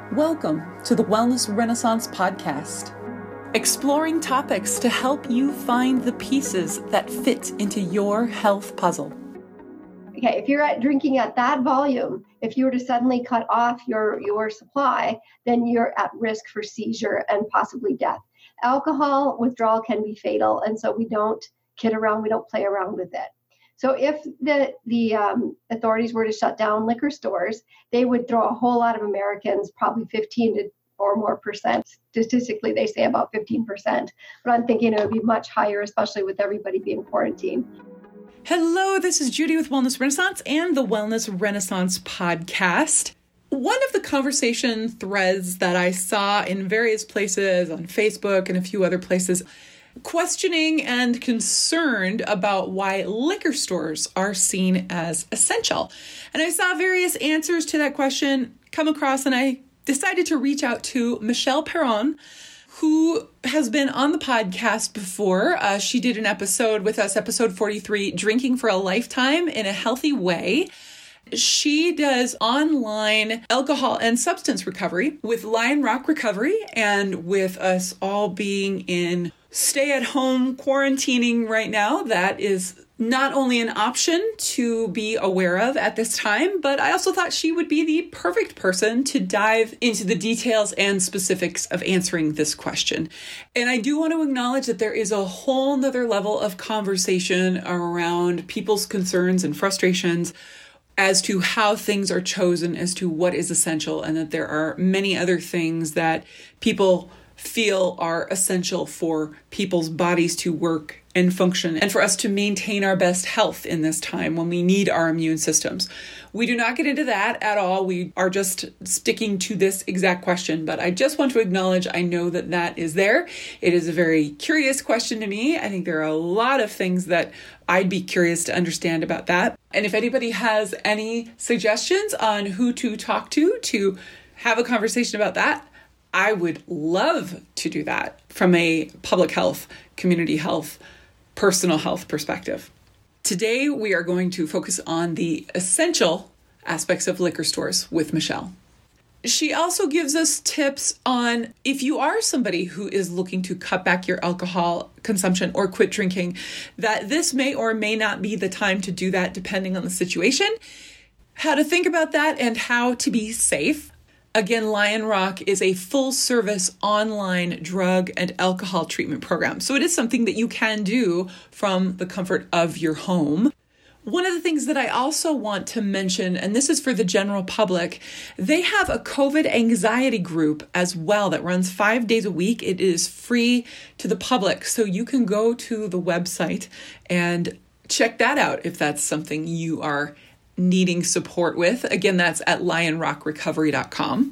Welcome to the Wellness Renaissance Podcast, exploring topics to help you find the pieces that fit into your health puzzle. Okay, if you're drinking at that volume, if you were to suddenly cut off your supply, then you're at risk for seizure and possibly death. Alcohol withdrawal can be fatal, and so we don't kid around, we don't play around with it. So if the authorities were to shut down liquor stores, they would throw a whole lot of Americans, probably 15 or more percent. Statistically, they say about 15%. But I'm thinking it would be much higher, especially with everybody being quarantined. Hello, this is Judy with Wellness Renaissance and the Wellness Renaissance Podcast. One of the conversation threads that I saw in various places on Facebook and a few other places, questioning and concerned about why liquor stores are seen as essential. And I saw various answers to that question come across, and I decided to reach out to Michelle Perron, who has been on the podcast before. She did an episode with us, episode 43, Drinking for a Lifetime in a Healthy Way. She does online alcohol and substance recovery with Lion Rock Recovery, and with us all being in stay-at-home quarantining right now, that is not only an option to be aware of at this time, but I also thought she would be the perfect person to dive into the details and specifics of answering this question. And I do want to acknowledge that there is a whole nother level of conversation around people's concerns and frustrations as to how things are chosen, as to what is essential, and that there are many other things that people feel are essential for people's bodies to work and function, and for us to maintain our best health in this time when we need our immune systems. We do not get into that at all. We are just sticking to this exact question, but I just want to acknowledge, I know that that is there. It is a very curious question to me. I think there are a lot of things that I'd be curious to understand about that. And if anybody has any suggestions on who to talk to have a conversation about that, I would love to do that from a public health, community health, personal health perspective. Today, we are going to focus on the essential aspects of liquor stores with Michelle. She also gives us tips on if you are somebody who is looking to cut back your alcohol consumption or quit drinking, that this may or may not be the time to do that depending on the situation, how to think about that, and how to be safe. Again, Lion Rock is a full-service online drug and alcohol treatment program. So it is something that you can do from the comfort of your home. One of the things that I also want to mention, and this is for the general public, they have a COVID anxiety group as well that runs 5 days a week. It is free to the public, so you can go to the website and check that out if that's something you are needing support with. Again, that's at lionrockrecovery.com.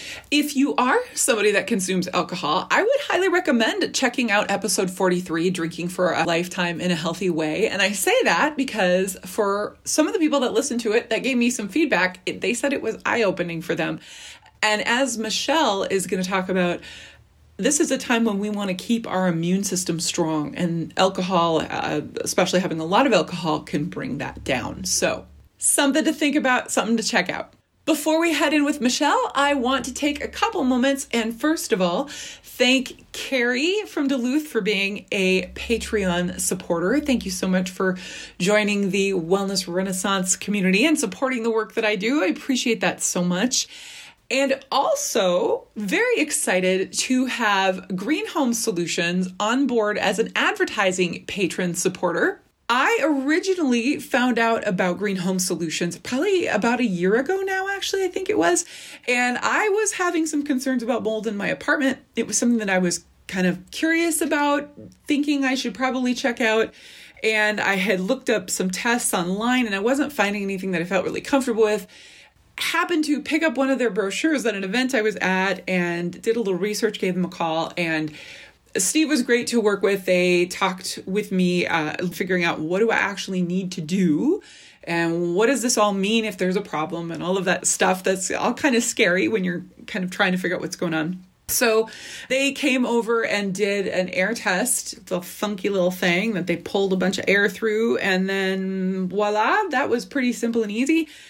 If you are somebody that consumes alcohol, I would highly recommend checking out episode 43, Drinking for a Lifetime in a Healthy Way. And I say that because for some of the people that listened to it that gave me some feedback, they said it was eye-opening for them. And as Michelle is going to talk about, this is a time when we want to keep our immune system strong, and alcohol, especially having a lot of alcohol, can bring that down. So something to think about, something to check out. Before we head in with Michelle, I want to take a couple moments and first of all, thank Carrie from Duluth for being a Patreon supporter. Thank you so much for joining the Wellness Renaissance community and supporting the work that I do. I appreciate that so much. And also very excited to have Green Home Solutions on board as an advertising patron supporter. I originally found out about Green Home Solutions probably about a year ago now, actually, I think it was. And I was having some concerns about mold in my apartment. It was something that I was kind of curious about, thinking I should probably check out. And I had looked up some tests online and I wasn't finding anything that I felt really comfortable with. Happened to pick up one of their brochures at an event I was at and did a little research, gave them a call, and Steve was great to work with. They talked with me, figuring out what do I actually need to do and what does this all mean if there's a problem and all of that stuff that's all kind of scary when you're kind of trying to figure out what's going on. So they came over and did an air test. It's a funky little thing that they pulled a bunch of air through, and then voila, that was pretty simple and easy.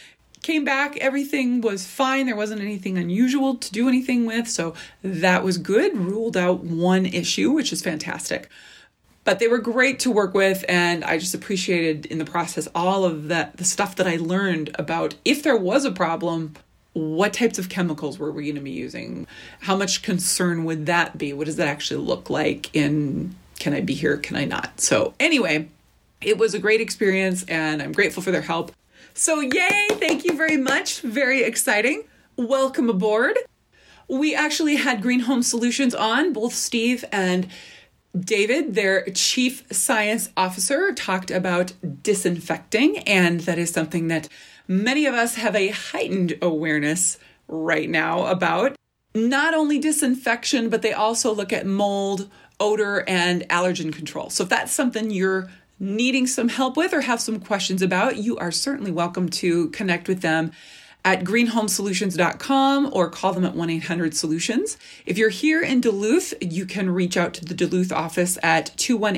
came back, everything was fine. There wasn't anything unusual to do anything with. So that was good. Ruled out one issue, which is fantastic. But they were great to work with, and I just appreciated in the process all of the stuff that I learned about if there was a problem, what types of chemicals were we going to be using? How much concern would that be? What does that actually look like in can I be here, can I not? So anyway, it was a great experience, and I'm grateful for their help. So yay, thank you very much. Very exciting. Welcome aboard. We actually had Green Home Solutions on, both Steve and David, their chief science officer, talked about disinfecting, and that is something that many of us have a heightened awareness right now about. Not only disinfection, but they also look at mold, odor, and allergen control. So if that's something you're needing some help with or have some questions about, you are certainly welcome to connect with them at greenhomesolutions.com or call them at 1-800-SOLUTIONS. If you're here in Duluth, you can reach out to the Duluth office at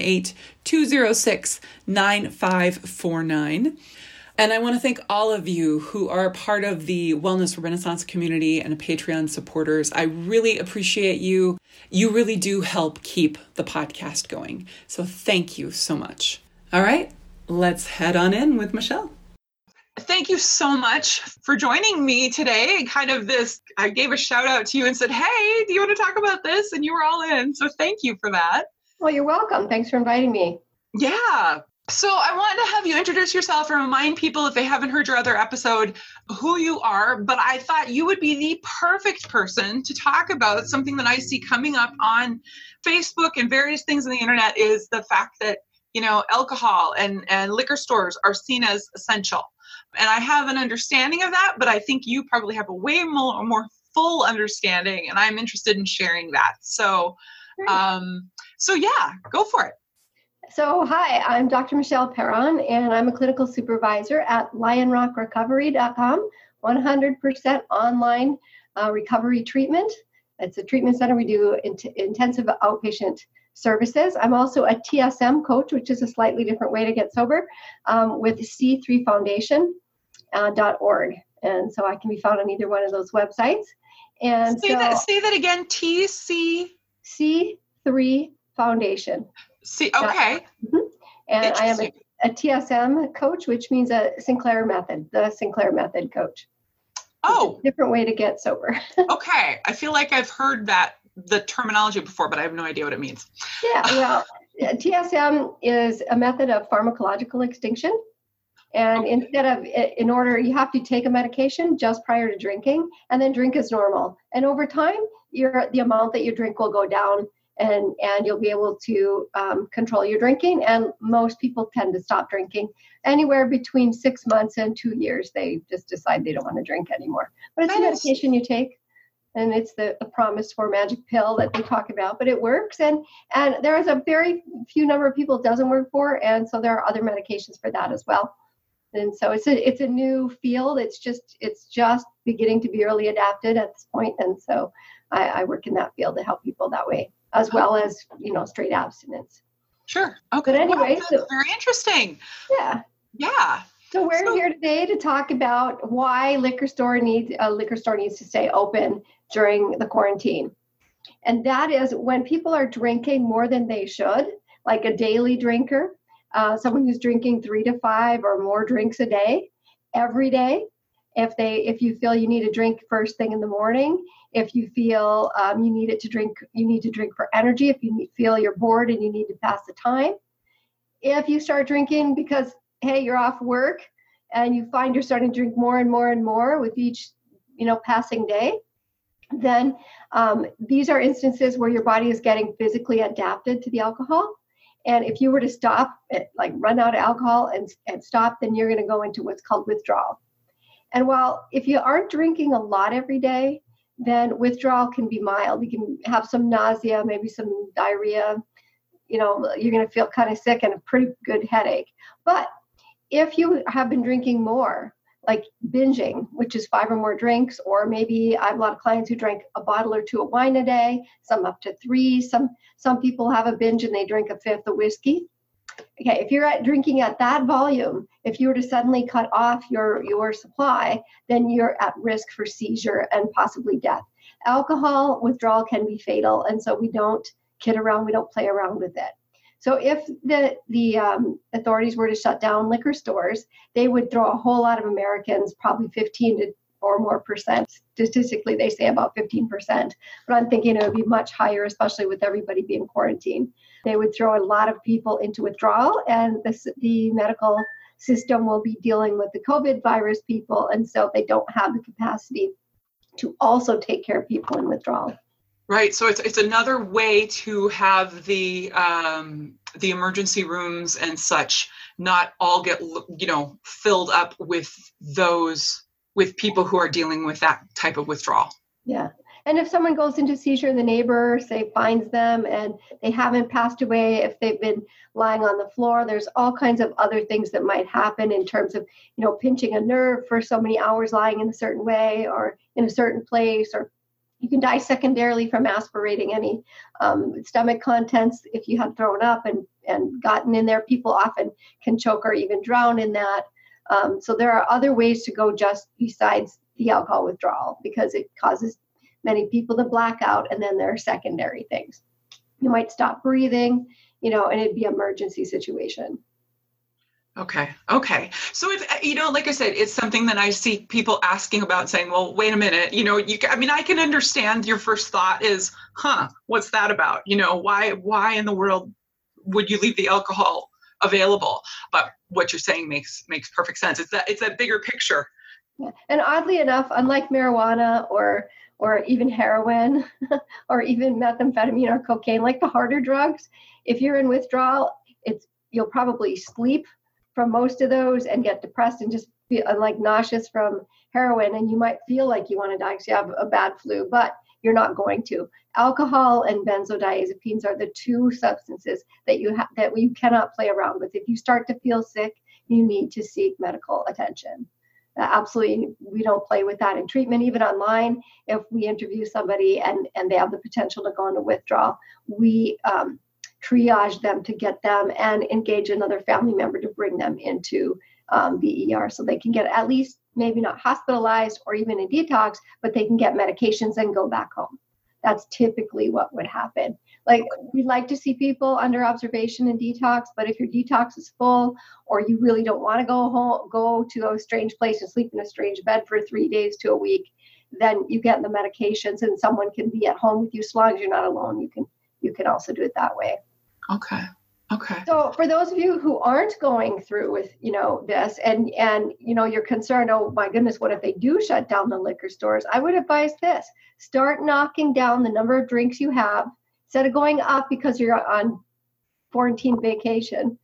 218-206-9549. And I want to thank all of you who are a part of the Wellness Renaissance community and Patreon supporters. I really appreciate you. You really do help keep the podcast going. So thank you so much. All right, let's head on in with Michelle. Thank you so much for joining me today. I gave a shout out to you and said, hey, do you want to talk about this? And you were all in. So thank you for that. Well, you're welcome. Thanks for inviting me. Yeah. So I wanted to have you introduce yourself and remind people, if they haven't heard your other episode, who you are. But I thought you would be the perfect person to talk about something that I see coming up on Facebook and various things on the internet, is the fact that, alcohol and liquor stores are seen as essential. And I have an understanding of that, but I think you probably have a way more full understanding, and I'm interested in sharing that. So yeah, go for it. So, hi, I'm Dr. Michelle Perron, and I'm a clinical supervisor at lionrockrecovery.com, 100% online recovery treatment. It's a treatment center. We do intensive outpatient services. I'm also a TSM coach, which is a slightly different way to get sober, with C3Foundation.org. And so I can be found on either one of those websites. And say that again, C3 Foundation. See, okay. Mm-hmm. And I am a TSM coach, which means the Sinclair Method coach. Oh, different way to get sober. Okay. I feel like I've heard the terminology before, but I have no idea what it means. Yeah, well, TSM is a method of pharmacological extinction. And in order, you have to take a medication just prior to drinking, and then drink as normal. And over time, the amount that you drink will go down, and you'll be able to control your drinking. And most people tend to stop drinking anywhere between 6 months and 2 years. They just decide they don't want to drink anymore. But it's a medication you take, and it's the promised for magic pill that they talk about. But it works, and there is a very few number of people it doesn't work for, and so there are other medications for that as well. And so it's a new field. It's just beginning to be early adapted at this point, and so I work in that field to help people that way, as well as straight abstinence. Sure. Okay. But anyway, wow, that's very interesting. Yeah. Yeah. So we're here today to talk about why a liquor store needs to stay open during the quarantine, and that is when people are drinking more than they should, like a daily drinker. Someone who's drinking 3 to 5 or more drinks a day, every day. If you feel you need a drink first thing in the morning, if you feel you need to drink for energy, if you feel you're bored and you need to pass the time, if you start drinking because, hey, you're off work and you find you're starting to drink more and more and more with each, passing day, then these are instances where your body is getting physically adapted to the alcohol. And if you were to stop, like run out of alcohol and stop, then you're going to go into what's called withdrawal. And while if you aren't drinking a lot every day, then withdrawal can be mild. You can have some nausea, maybe some diarrhea. You're going to feel kind of sick and a pretty good headache. But if you have been drinking more, like binging, which is 5 or more drinks, or maybe I have a lot of clients who drink a bottle or 2 of wine a day, some up to 3. Some people have a binge and they drink a 5th of whiskey. Okay, if you're drinking at that volume, if you were to suddenly cut off your supply, then you're at risk for seizure and possibly death. Alcohol withdrawal can be fatal, and so we don't kid around, we don't play around with it. So if the authorities were to shut down liquor stores, they would throw a whole lot of Americans, probably 15 to or more percent. Statistically, they say about 15%, but I'm thinking it would be much higher, especially with everybody being quarantined. They would throw a lot of people into withdrawal, and the medical system will be dealing with the COVID virus people, and so they don't have the capacity to also take care of people in withdrawal. Right. So it's another way to have the emergency rooms and such not all get, filled up with people who are dealing with that type of withdrawal. Yeah. And if someone goes into seizure, the neighbor, say, finds them and they haven't passed away, if they've been lying on the floor, there's all kinds of other things that might happen in terms of, pinching a nerve for so many hours lying in a certain way or in a certain place, or you can die secondarily from aspirating any stomach contents if you had thrown up and gotten in there. People often can choke or even drown in that. So there are other ways to go just besides the alcohol withdrawal, because it causes many people to black out, and then there are secondary things. You might stop breathing, and it'd be an emergency situation. Okay. So it's, like I said, it's something that I see people asking about, saying, well, wait a minute, I can understand your first thought is, what's that about? Why in the world would you leave the alcohol available? But what you're saying makes perfect sense. It's that bigger picture. Yeah. And oddly enough, unlike marijuana or even heroin or even methamphetamine or cocaine, like the harder drugs, if you're in withdrawal, you'll probably sleep from most of those and get depressed and just be like nauseous from heroin, and you might feel like you want to die because you have a bad flu, but you're not going to. Alcohol and benzodiazepines are the two substances that you cannot play around with. If you start to feel sick, you need to seek medical attention. Absolutely, we don't play with that in treatment. Even online, if we interview somebody and they have the potential to go into withdrawal, we triage them to get them and engage another family member to bring them into the ER so they can get at least maybe not hospitalized or even in detox, but they can get medications and go back home. That's typically what would happen. Like, we'd like to see people under observation in detox, but if your detox is full or you really don't want to go to a strange place and sleep in a strange bed for 3 days to a week, then you get the medications and someone can be at home with you. As long as you're not alone, you can also do it that way. Okay. So for those of you who aren't going through with, this and you're concerned, oh my goodness, what if they do shut down the liquor stores? I would advise this: start knocking down the number of drinks you have instead of going up because you're on quarantine vacation.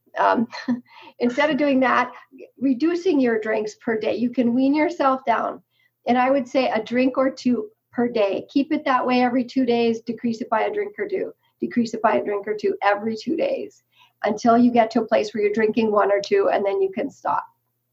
Instead of doing that, reducing your drinks per day. You can wean yourself down. And I would say a drink or two per day. Keep it that way every 2 days, decrease it by a drink or two. Decrease it by a drink or two every 2 days until you get to a place where you're drinking one or two, and then you can stop.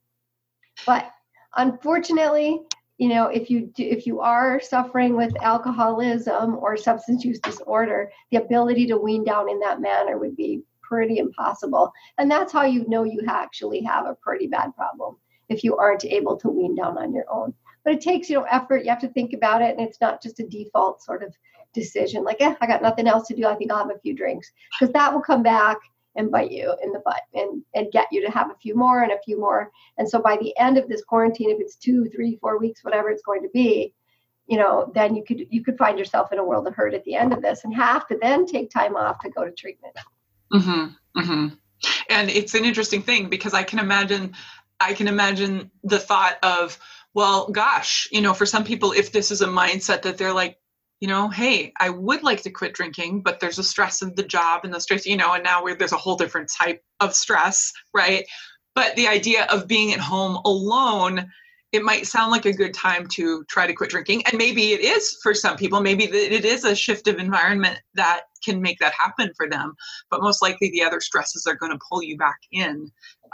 But unfortunately, if you are suffering with alcoholism or substance use disorder, the ability to wean down in that manner would be pretty impossible. And that's how you know you actually have a pretty bad problem, if you aren't able to wean down on your own. But it takes, effort. You have to think about it, and it's not just a default sort of decision like, I got nothing else to do, I think I'll have a few drinks, because that will come back and bite you in the butt and get you to have a few more and a few more. And so by the end of this quarantine, if it's 2, 3, 4 weeks, whatever it's going to be, then you could find yourself in a world of hurt at the end of this and have to then take time off to go to treatment. Mm-hmm. Mm-hmm. And it's an interesting thing, because I can imagine the thought of, well, gosh, for some people, if this is a mindset that they're like, hey, I would like to quit drinking, but there's a stress of the job and the stress, and now there's a whole different type of stress, right? But the idea of being at home alone, it might sound like a good time to try to quit drinking. And maybe it is for some people. Maybe it is a shift of environment that can make that happen for them. But most likely the other stresses are going to pull you back in.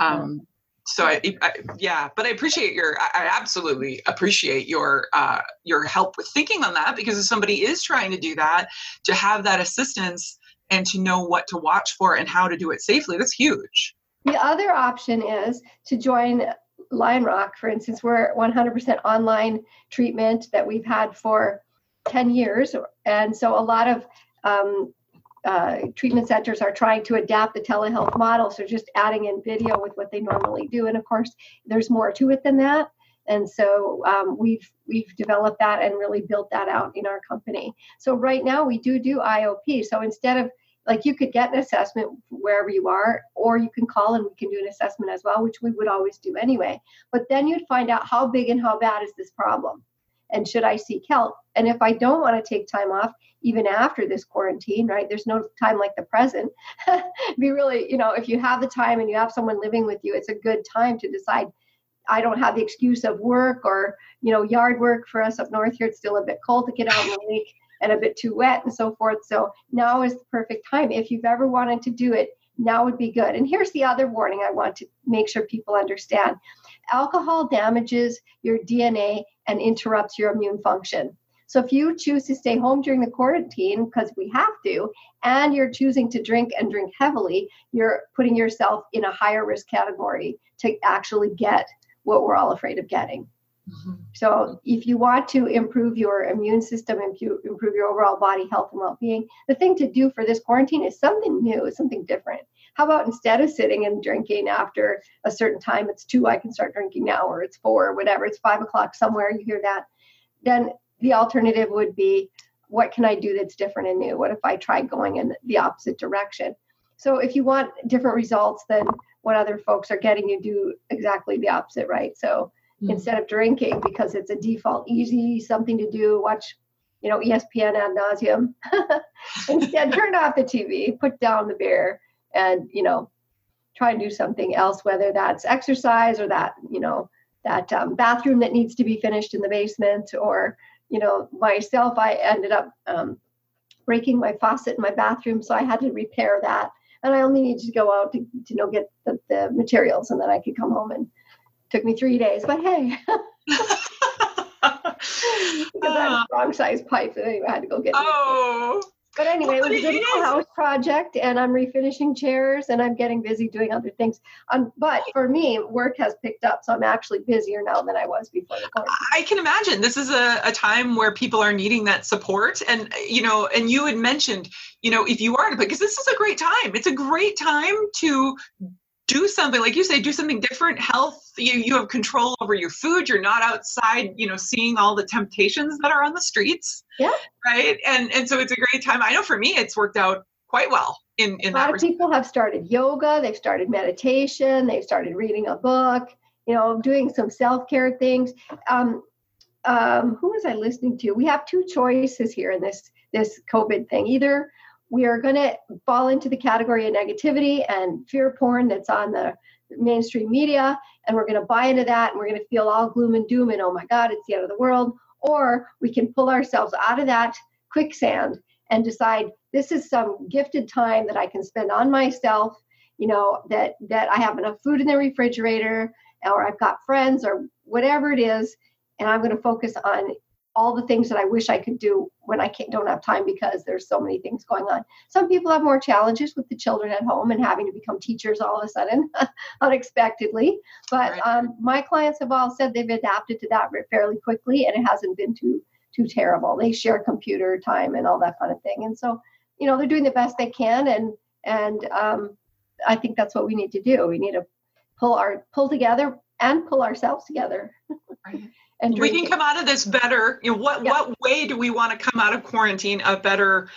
So but I absolutely appreciate your help with thinking on that, because if somebody is trying to do that, to have that assistance and to know what to watch for and how to do it safely. That's huge. The other option is to join Lionrock, for instance. We're 100% online treatment that we've had for 10 years. And so a lot of treatment centers are trying to adapt the telehealth model. So just adding in video with what they normally do. And of course, there's more to it than that. And so we've developed that and really built that out in our company. So right now we do IOP. So instead of, like, you could get an assessment wherever you are, or you can call and we can do an assessment as well, which we would always do anyway. But then you'd find out how big and how bad is this problem, and should I seek help? And if I don't want to take time off, even after this quarantine, right? There's no time like the present. Be really, if you have the time and you have someone living with you, it's a good time to decide, I don't have the excuse of work or, yard work. For us up north here, it's still a bit cold to get out in the lake and a bit too wet and so forth. So now is the perfect time. If you've ever wanted to do it, now would be good. And here's the other warning I want to make sure people understand. Alcohol damages your DNA and interrupts your immune function. So if you choose to stay home during the quarantine, because we have to, and you're choosing to drink and drink heavily, you're putting yourself in a higher risk category to actually get what we're all afraid of getting. Mm-hmm. So if you want to improve your immune system, improve your overall body health and well-being, the thing to do for this quarantine is something new, something different. How about instead of sitting and drinking after a certain time, it's 2, I can start drinking now, or it's 4, or whatever, it's 5 o'clock somewhere, you hear that. Then the alternative would be, what can I do that's different and new? What if I try going in the opposite direction? So if you want different results than what other folks are getting, you do exactly the opposite, right? So instead of drinking, because it's a default easy something to do, watch, ESPN ad nauseum. Instead, turn off the TV, put down the beer, and, try and do something else, whether that's exercise or that, that bathroom that needs to be finished in the basement, or, myself, I ended up breaking my faucet in my bathroom, so I had to repair that. And I only needed to go out to get the materials, and then I could come home. And it took me 3 days, but hey. Because I had a wrong size pipe, and anyway, I had to go get it. But anyway, it was a good house project, and I'm refinishing chairs, and I'm getting busy doing other things. But for me, work has picked up, so I'm actually busier now than I was before the quarantine. I can imagine. This is a time where people are needing that support. And, and you had mentioned, if you are, because this is a great time. It's a great time to do something, like you say, do something different. Health, you have control over your food. You're not outside, seeing all the temptations that are on the streets. Yeah. Right. And so it's a great time. I know for me, it's worked out quite well in that. A lot of people have started yoga. They've started meditation. They've started reading a book, doing some self-care things. Who was I listening to? We have 2 choices here in this COVID thing. Either we are going to fall into the category of negativity and fear porn that's on the mainstream media, and we're going to buy into that, and we're going to feel all gloom and doom and, oh my God, it's the end of the world. Or we can pull ourselves out of that quicksand and decide, this is some gifted time that I can spend on myself, that I have enough food in the refrigerator, or I've got friends, or whatever it is, and I'm going to focus on all the things that I wish I could do when I don't have time, because there's so many things going on. Some people have more challenges with the children at home and having to become teachers all of a sudden, unexpectedly. But my clients have all said they've adapted to that fairly quickly, and it hasn't been too terrible. They share computer time and all that kind of thing. And so, they're doing the best they can. And I think that's what we need to do. We need to pull together and pull ourselves together. Right. And we can come out of this better. What way do we want to come out of quarantine a better,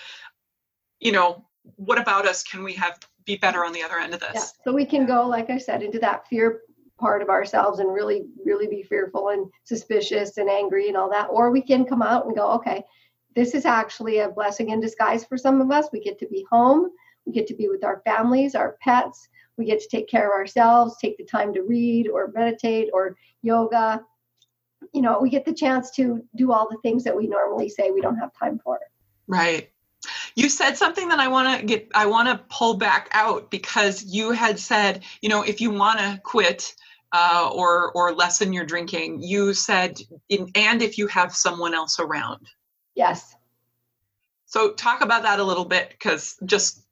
what about us can we be better on the other end of this? Yeah. So we can go, like I said, into that fear part of ourselves and really, really be fearful and suspicious and angry and all that. Or we can come out and go, okay, this is actually a blessing in disguise for some of us. We get to be home. We get to be with our families, our pets. We get to take care of ourselves, take the time to read or meditate or yoga. We get the chance to do all the things that we normally say we don't have time for. Right. You said something that I want to pull back out, because you had said, if you want to quit or lessen your drinking, you said, and if you have someone else around. Yes. So talk about that a little bit, because just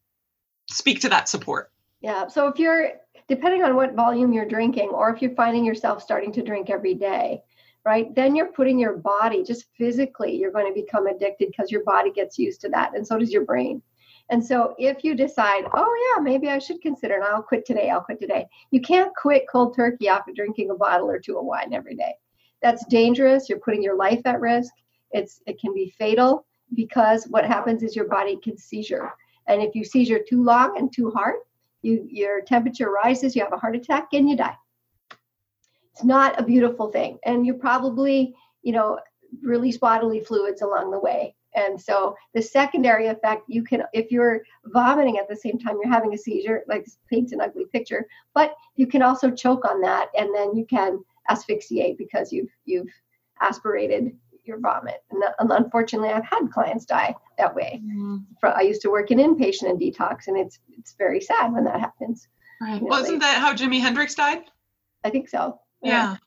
speak to that support. Yeah. So if you're, depending on what volume you're drinking, or if you're finding yourself starting to drink every day, right, then you're putting your body, just physically, you're going to become addicted because your body gets used to that. And so does your brain. And so if you decide, oh yeah, maybe I should consider, and I'll quit today. You can't quit cold turkey after drinking a bottle or two of wine every day. That's dangerous. You're putting your life at risk. It can be fatal, because what happens is your body can seizure. And if you seizure too long and too hard, your temperature rises, you have a heart attack, and you die. It's not a beautiful thing. And you probably, release bodily fluids along the way. And so the secondary effect, you can, if you're vomiting at the same time you're having a seizure, like this paints an ugly picture, but you can also choke on that, and then you can asphyxiate because you've aspirated your vomit. And unfortunately, I've had clients die that way. Mm-hmm. I used to work in inpatient and detox, and it's very sad when that happens. Right. Wasn't that how Jimi Hendrix died? I think so. Yeah.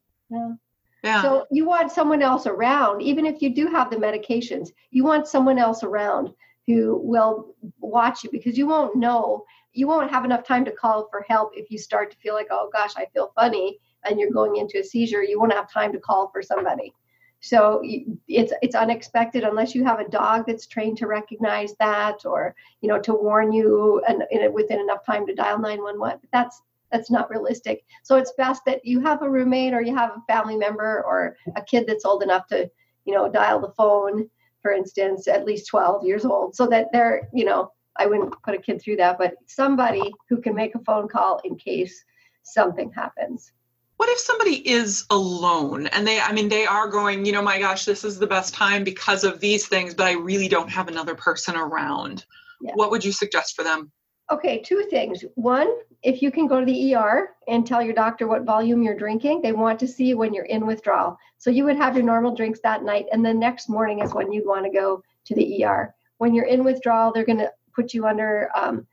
So you want someone else around, even if you do have the medications, you want someone else around who will watch you, because you won't have enough time to call for help if you start to feel like, oh gosh, I feel funny, and you're going into a seizure. You won't have time to call for somebody. So it's unexpected unless you have a dog that's trained to recognize that, or, to warn you and within enough time to dial 911. But that's not realistic. So it's best that you have a roommate, or you have a family member, or a kid that's old enough to, dial the phone, for instance, at least 12 years old, so that they're, I wouldn't put a kid through that, but somebody who can make a phone call in case something happens. What if somebody is alone and they are going, my gosh, this is the best time because of these things, but I really don't have another person around. Yeah. What would you suggest for them? Okay, two things. One, if you can go to the ER and tell your doctor what volume you're drinking, they want to see you when you're in withdrawal. So you would have your normal drinks that night, and the next morning is when you'd want to go to the ER. When you're in withdrawal, they're going to put you under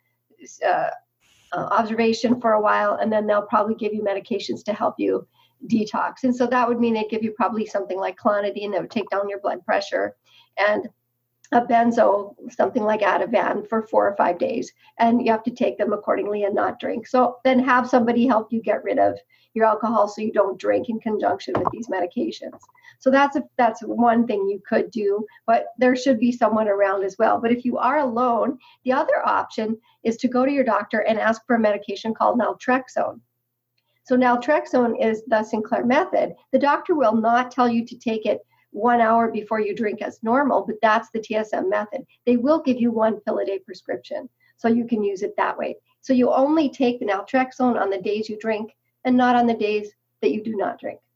observation for a while, and then they'll probably give you medications to help you detox. And so that would mean they give you probably something like clonidine that would take down your blood pressure, and a benzo, something like Ativan, for 4 or 5 days. And you have to take them accordingly and not drink. So then have somebody help you get rid of your alcohol so you don't drink in conjunction with these medications. So that's one thing you could do, but there should be someone around as well. But if you are alone, the other option is to go to your doctor and ask for a medication called naltrexone. So naltrexone is the Sinclair method. The doctor will not tell you to take it 1 hour before you drink as normal, but that's the TSM method. They will give you 1 pill a day prescription, so you can use it that way. So you only take the naltrexone on the days you drink and not on the days that you do not drink.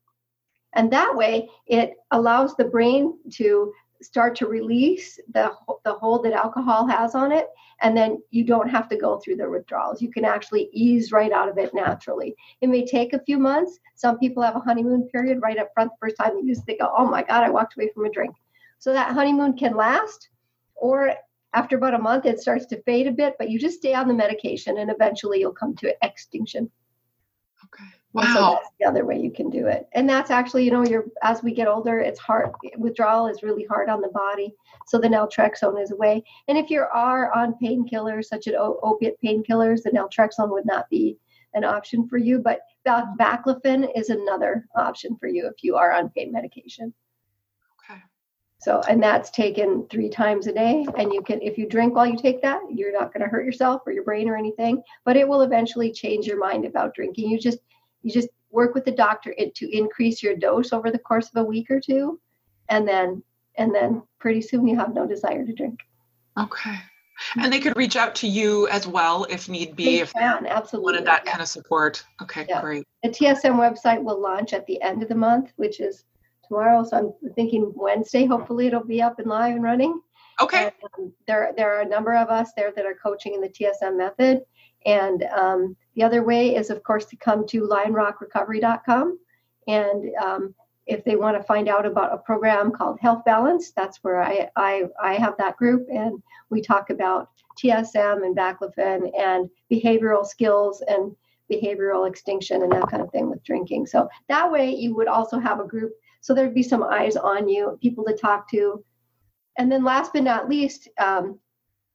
And that way, it allows the brain to start to release the hold that alcohol has on it, and then you don't have to go through the withdrawals. You can actually ease right out of it naturally. It may take a few months. Some people have a honeymoon period right up front. The first time they use it, they go, oh my God, I walked away from a drink. So that honeymoon can last, or after about a month, it starts to fade a bit, but you just stay on the medication and eventually you'll come to extinction. Okay. Wow. So that's the other way you can do it. And that's actually, as we get older, it's hard. Withdrawal is really hard on the body. So the naltrexone is a way. And if you are on painkillers, such as opiate painkillers, the naltrexone would not be an option for you. But baclofen is another option for you if you are on pain medication. Okay. So, and that's taken 3 times a day. And you can, if you drink while you take that, you're not going to hurt yourself or your brain or anything. But it will eventually change your mind about drinking. You just work with the doctor to increase your dose over the course of a week or two, and then pretty soon you have no desire to drink. Okay. And they could reach out to you as well if need be. They can, absolutely. Wanted that kind of support. Okay, yeah. Great. The TSM website will launch at the end of the month, which is tomorrow. So I'm thinking Wednesday. Hopefully it'll be up and live and running. Okay. And, there are a number of us there that are coaching in the TSM method. And the other way is, of course, to come to lionrockrecovery.com. And if they want to find out about a program called Health Balance, that's where I have that group. And we talk about TSM and baclofen and behavioral skills and behavioral extinction and that kind of thing with drinking. So that way you would also have a group. So there'd be some eyes on you, people to talk to. And then last but not least,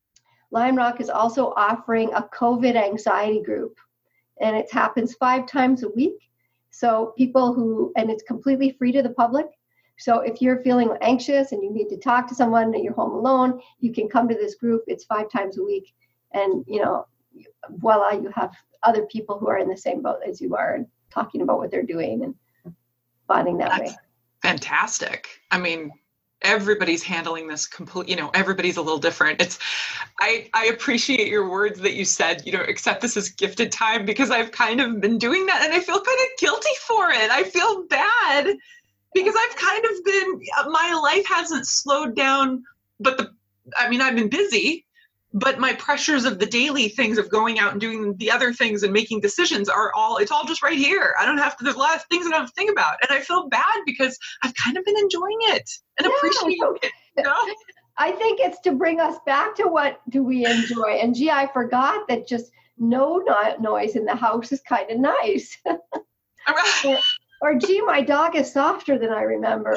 Lion Rock is also offering a COVID anxiety group, and it happens 5 times a week. So and it's completely free to the public. So if you're feeling anxious and you need to talk to someone and you're home alone, you can come to this group. It's 5 times a week. And, voila, you have other people who are in the same boat as you are and talking about what they're doing and bonding that way. Fantastic. I mean, everybody's handling this everybody's a little different. I appreciate your words that you said, accept this as gifted time, because I've kind of been doing that and I feel kind of guilty for it. I feel bad because I've kind of been, my life hasn't slowed down, but I've been busy, but my pressures of the daily things of going out and doing the other things and making decisions it's all just right here. There's a lot of things I don't have to think about. And I feel bad because I've kind of been enjoying it and appreciating it. I think it's to bring us back to what do we enjoy. And gee, I forgot that just no noise in the house is kind of nice. Or gee, my dog is softer than I remember.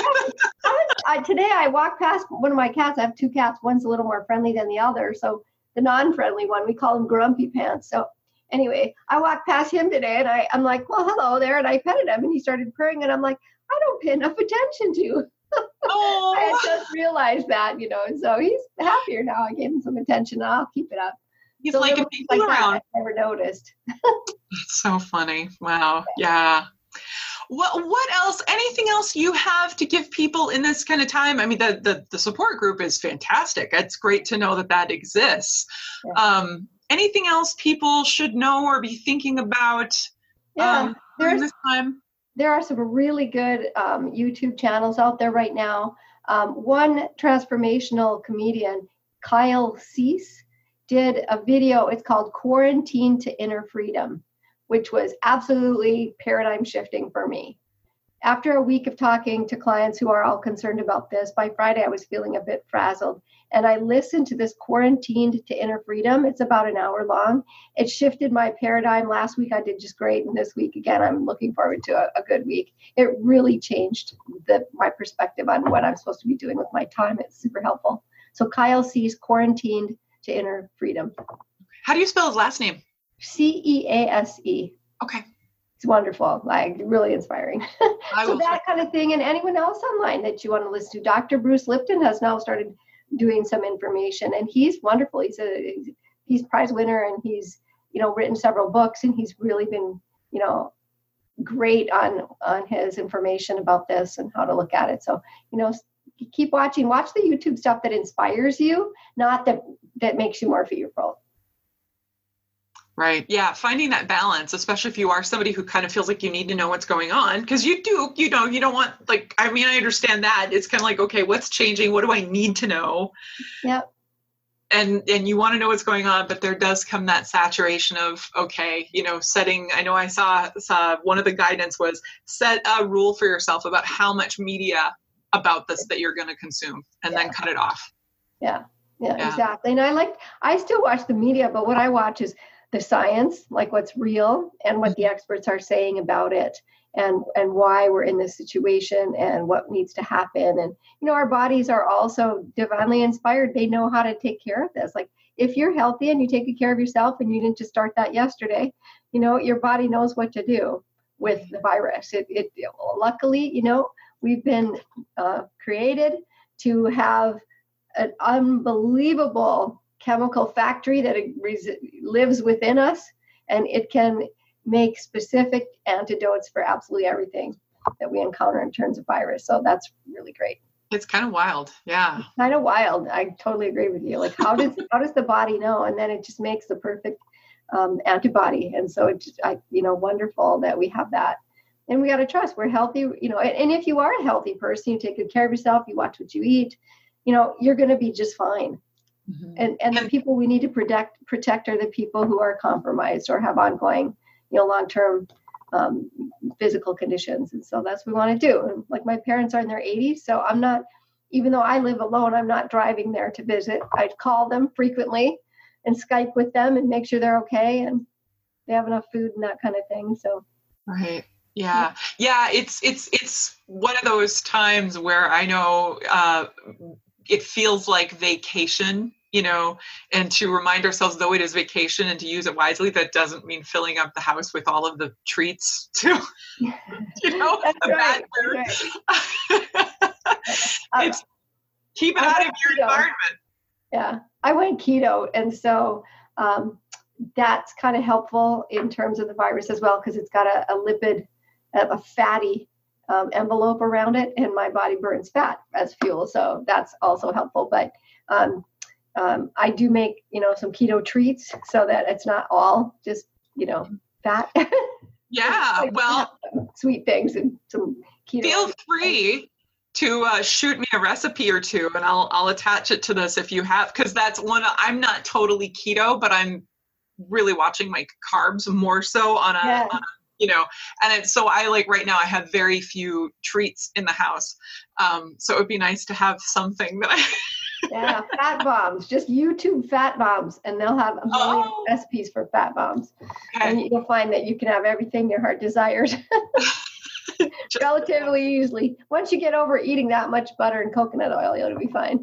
Or today I walked past one of my cats. I have 2 cats. One's a little more friendly than the other. So the non-friendly one, we call him Grumpy Pants. So anyway, I walked past him today and I'm like, well, hello there. And I petted him and he started purring. And I'm like, I don't pay enough attention to you. Oh. I had just realized that, so he's happier now. I gave him some attention and I'll keep it up. He's so liking people around. I never noticed. It's so funny. Wow. Yeah. What else? Anything else you have to give people in this kind of time? I mean, the support group is fantastic. It's great to know that exists. Yeah. Anything else people should know or be thinking about during this time? There are some really good YouTube channels out there right now. One transformational comedian, Kyle Cease, did a video. It's called Quarantine to Inner Freedom, which was absolutely paradigm shifting for me. After a week of talking to clients who are all concerned about this, by Friday I was feeling a bit frazzled. And I listened to this Quarantined to Inner Freedom. It's about an hour long. It shifted my paradigm. Last week I did just great. And this week, again, I'm looking forward to a good week. It really changed my perspective on what I'm supposed to be doing with my time. It's super helpful. So Kyle Cease, Quarantined to Inner Freedom. How do you spell his last name? Cease. Okay. It's wonderful, really inspiring. So that kind of thing. And anyone else online that you want to listen to. Dr. Bruce Lipton has now started doing some information, and he's wonderful. He's prize winner, and he's written several books, and he's really been great on his information about this and how to look at it. So keep watching. Watch the YouTube stuff that inspires you, not that makes you more fearful. Right. Yeah. Finding that balance, especially if you are somebody who kind of feels like you need to know what's going on, because you don't want, I understand that. It's kind of like, okay, what's changing? What do I need to know? Yep. And you want to know what's going on, but there does come that saturation of, okay, setting, I know I saw one of the guidance was set a rule for yourself about how much media about this that you're going to consume and then cut it off. Yeah, exactly. And I still watch the media, but what I watch is the science, like what's real and what the experts are saying about it and why we're in this situation and what needs to happen. And, our bodies are also divinely inspired. They know how to take care of this. Like if you're healthy and you take good care of yourself and you didn't just start that yesterday, your body knows what to do with the virus. Luckily, we've been created to have an unbelievable chemical factory that lives within us, and it can make specific antidotes for absolutely everything that we encounter in terms of virus. So that's really great. It's kind of wild. Yeah. It's kind of wild. I totally agree with you. Like how does the body know? And then it just makes the perfect antibody. And so it's wonderful that we have that. And we got to trust we're healthy, and if you are a healthy person, you take good care of yourself, you watch what you eat, you're going to be just fine. Mm-hmm. And the people we need to protect are the people who are compromised or have ongoing, long-term physical conditions. And so that's what we want to do. And like my parents are in their 80s, so I'm not, even though I live alone, I'm not driving there to visit. I call them frequently and Skype with them and make sure they're okay and they have enough food and that kind of thing. So. Right. Yeah. It's one of those times where I know it feels like vacation and to remind ourselves, though it is vacation, and to use it wisely. That doesn't mean filling up the house with all of the treats too. That's right. It's keep it out of your environment. Yeah, I went keto, and so that's kind of helpful in terms of the virus as well, because it's got a lipid, a fatty envelope around it, and my body burns fat as fuel, so that's also helpful. But I do make some keto treats so that it's not all just fat. Yeah, well, sweet things and some keto. Feel free to shoot me a recipe or two, and I'll attach it to this if you have, because that's I'm not totally keto, but I'm really watching my carbs more so on a and so I right now I have very few treats in the house, so it would be nice to have something that Yeah, fat bombs. Just YouTube fat bombs, and they'll have a million recipes for fat bombs. Okay. And you'll find that you can have everything your heart desires relatively easily. Once you get over eating that much butter and coconut oil, you'll be fine.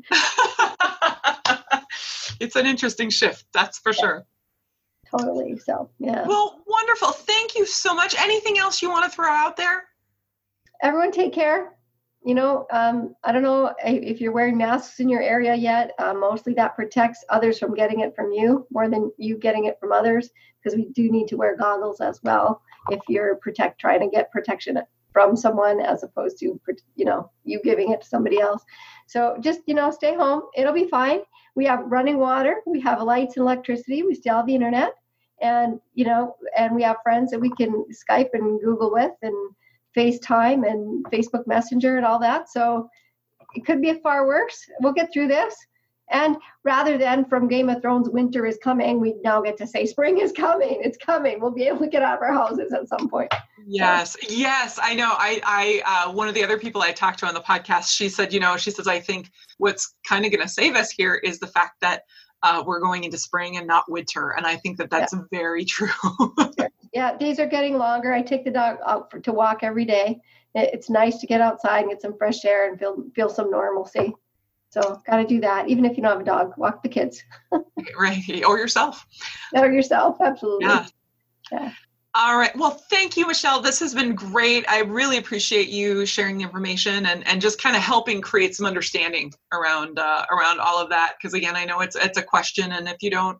It's an interesting shift, that's for sure. Totally. So, yeah. Well, wonderful. Thank you so much. Anything else you want to throw out there? Everyone take care. I don't know if you're wearing masks in your area yet. Mostly that protects others from getting it from you more than you getting it from others, because we do need to wear goggles as well if you're trying to get protection from someone as opposed to, you giving it to somebody else. So just, stay home. It'll be fine. We have running water. We have lights and electricity. We still have the internet. And, and we have friends that we can Skype and Google with, and FaceTime and Facebook Messenger and all that. So it could be far worse. We'll get through this. And rather than from Game of Thrones, winter is coming, we now get to say spring is coming. It's coming. We'll be able to get out of our houses at some point. Yes. I know. I one of the other people I talked to on the podcast, she said, she says, I think what's kind of going to save us here is the fact that we're going into spring and not winter. And I think that that's very true. Yeah, days are getting longer. I take the dog out to walk every day. It's nice to get outside and get some fresh air and feel some normalcy. So got to do that. Even if you don't have a dog, walk the kids. Right. Or yourself. Or yourself. Absolutely. Yeah. All right. Well, thank you, Michelle. This has been great. I really appreciate you sharing the information and just kind of helping create some understanding around all of that. Because again, I know it's a question, and if you don't,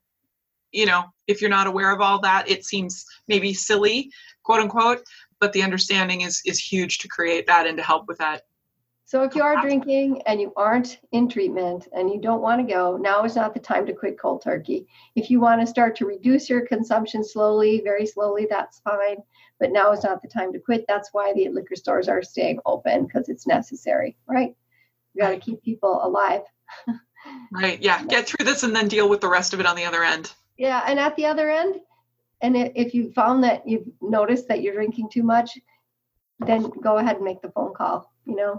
if you're not aware of all that, it seems maybe silly, quote unquote, but the understanding is huge to create that and to help with that. So if you are drinking and you aren't in treatment and you don't want to go, now is not the time to quit cold turkey. If you want to start to reduce your consumption slowly, very slowly, that's fine. But now is not the time to quit. That's why the liquor stores are staying open, because it's necessary, right? You got to keep people alive. Right. Yeah. Get through this and then deal with the rest of it on the other end. Yeah. And at the other end, and if you found that you've noticed that you're drinking too much, then go ahead and make the phone call.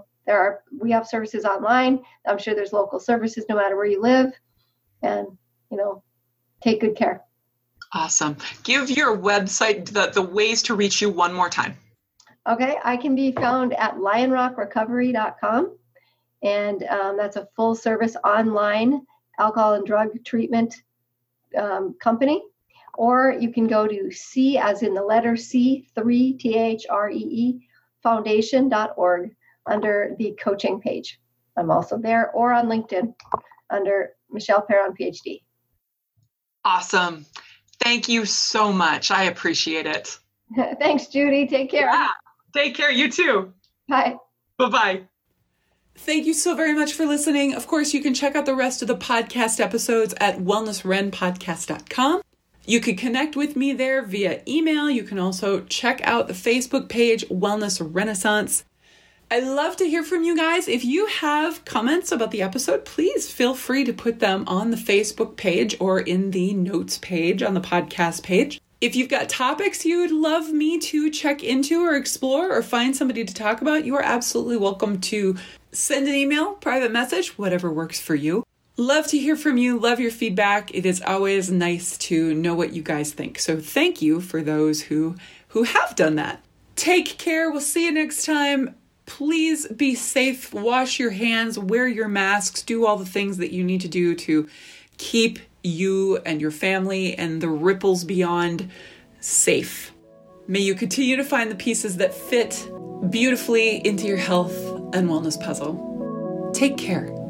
We have services online. I'm sure there's local services no matter where you live, and, take good care. Awesome. Give your website, the ways to reach you one more time. Okay. I can be found at lionrockrecovery.com. And that's a full service online alcohol and drug treatment company. Or you can go to C as in the letter C, 3, THREE, foundation.org. under the coaching page. I'm also there, or on LinkedIn under Michelle Perron, PhD. Awesome. Thank you so much. I appreciate it. Thanks, Judy. Take care. Yeah. Take care. You too. Bye. Bye-bye. Thank you so very much for listening. Of course, you can check out the rest of the podcast episodes at wellnessrenpodcast.com. You can connect with me there via email. You can also check out the Facebook page, Wellness Renaissance. I love to hear from you guys. If you have comments about the episode, please feel free to put them on the Facebook page or in the notes page on the podcast page. If you've got topics you'd love me to check into or explore or find somebody to talk about, you are absolutely welcome to send an email, private message, whatever works for you. Love to hear from you. Love your feedback. It is always nice to know what you guys think. So thank you for those who have done that. Take care. We'll see you next time. Please be safe, wash your hands, wear your masks, do all the things that you need to do to keep you and your family and the ripples beyond safe. May you continue to find the pieces that fit beautifully into your health and wellness puzzle. Take care.